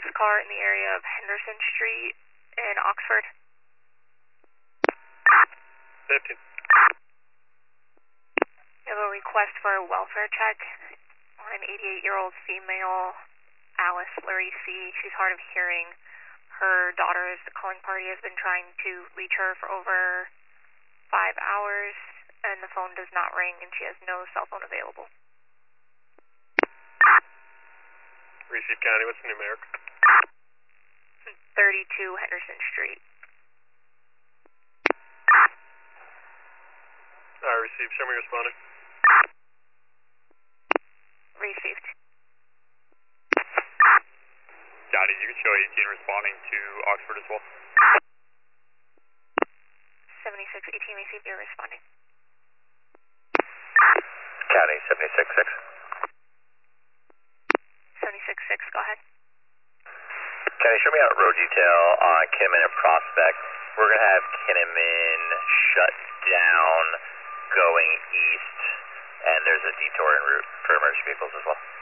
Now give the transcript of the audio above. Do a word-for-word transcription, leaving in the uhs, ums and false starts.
six car in the area of Henderson Street in Oxford. fifteen. You have a request for a welfare check on an eighty-eight-year-old female, Alice Larici. She's hard of hearing. Her daughter's calling party has been trying to reach her for over five hours, and the phone does not ring, and she has no cell phone available. Receive County, what's the numeric? thirty-two Henderson Street. Alright, receive. Show me responding. Received. Got it. You can show eighteen responding to Oxford as well. seventy-six eighteen received, you're responding. County, seventy-six six. seventy-six six, go ahead. County, show me out road detail on Kinnaman and Prospect. We're going to have Kinnaman shut down going east, and there's a detour en route for emergency vehicles as well.